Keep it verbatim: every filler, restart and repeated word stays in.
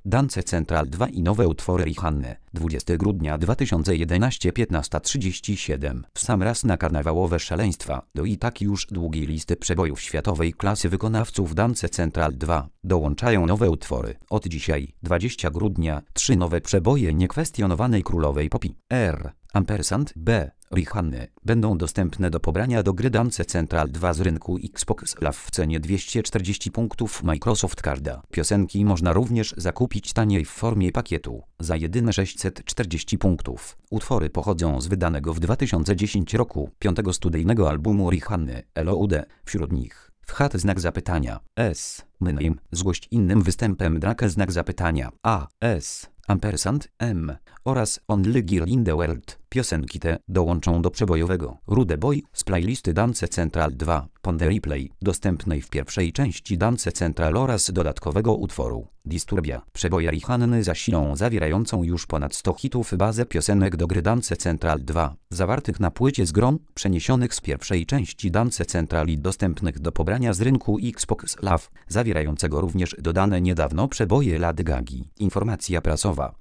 Dance Central dwa i nowe utwory Rihanny. dwudziestego grudnia dwa tysiące jedenastego, piętnasta trzydzieści siedem. W sam raz na karnawałowe szaleństwa do i tak już długiej listy przebojów światowej klasy wykonawców Dance Central dwa dołączają nowe utwory. Od dzisiaj, dwudziestego grudnia, trzy nowe przeboje niekwestionowanej królowej popi. R. Ampersand B. Rihanny będą dostępne do pobrania do gry Dance Central dwa z rynku Xbox Live w cenie dwieście czterdzieści punktów Microsoft Carda. Piosenki można również zakupić taniej w formie pakietu za jedyne sześćset czterdzieści punktów. Utwory pochodzą z wydanego w dwa tysiące dziesiątym roku piątego studyjnego albumu Rihanny L O U D. Wśród nich w Hat znak zapytania, S. My Name, złość innym występem Drake znak zapytania, A. S. Ampersand M oraz Only Girl in the World. Piosenki te dołączą do przebojowego Rude Boy z playlisty Dance Central dwa Pon the Replay, dostępnej w pierwszej części Dance Central oraz dodatkowego utworu Disturbia. Przeboje Rihanny zasilą zawierającą już ponad sto hitów bazę piosenek do gry Dance Central dwa, zawartych na płycie z gron przeniesionych z pierwszej części Dance Central i dostępnych do pobrania z rynku Xbox Live, zawierającego również dodane niedawno przeboje Lady Gagi. Informacja prasowa.